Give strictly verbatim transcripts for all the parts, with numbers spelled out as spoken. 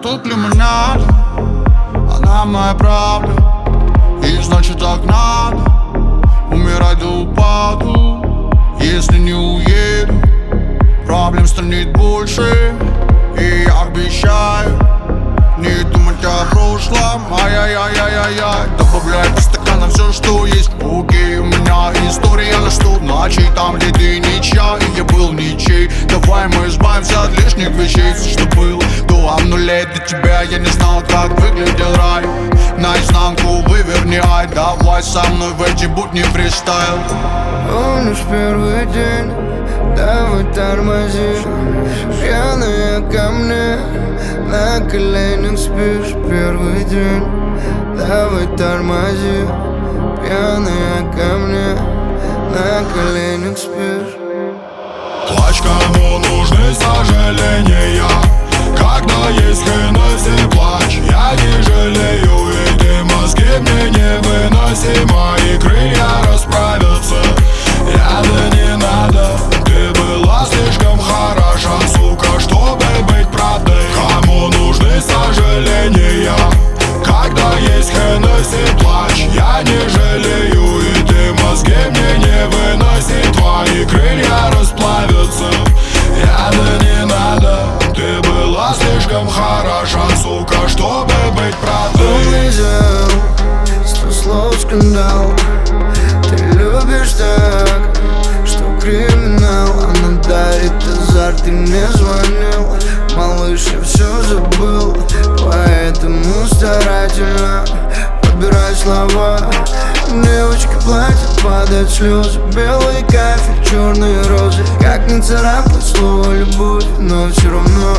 тут лимонада, она моя правда, и значит так надо умирать до упаду. Если не уеду, проблем станет больше, и я обещаю не думать о прошлом. Ай-яй-яй-яй-яй, добавляй по стаканам все, что есть. Окей, у меня история на сто ночей, там, где ты ничья, и я был ничей. Давай мы избавимся от лишних вещей. Все, что было до обнулей для тебя, я не знал, как выглядел рай. Наизнанку выверни, ай, давай со мной в эти будни фристайл. Помнишь первый день, давай тормози. Пьяная ко мне, на коленях спишь. Первый день, давай тормози. Пьяная ко мне, на коленях спишь. Плачь, кому нужны сожаления, когда есть Хеннесси, плачь. Я не жалею, и ты мозги мне не выноси. Мои крылья расправятся, рядом не надо. Ты была слишком хороша, сука, чтобы быть правдой. Кому нужны сожаления, когда есть Хеннесси, плачь. Я не жалею, и ты мозги мне не выноси. Твои крылья расплавятся, рядом не надо. Ты была слишком хороша, сука, чтобы быть правдой. Он взял сто слов скандал. Ты любишь так, что криминал. Она дарит азарт, ты мне звонил. Малыш, я все забыл, поэтому старательно подбирай слова. Девочки платят, падают слезы. Белый кафель, черные розы. Как не царапать слово любовь, но все равно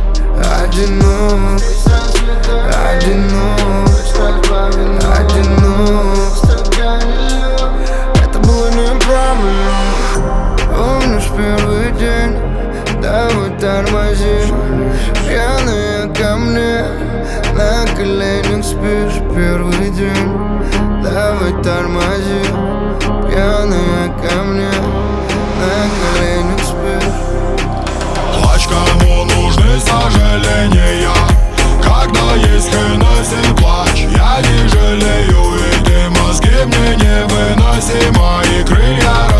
одинок, одинок, одинок. Это было неправильно. Помнишь первый день, давай тормози. Пьяная ко мне, на коленях спишь. Первый день, давай тормози. Пьяная ко мне, на коленях спишь. Плачь, кому нужны сожаления, когда есть Хеннесси, плачь. Я не жалею, и ты мозги мне не выноси. Мои крылья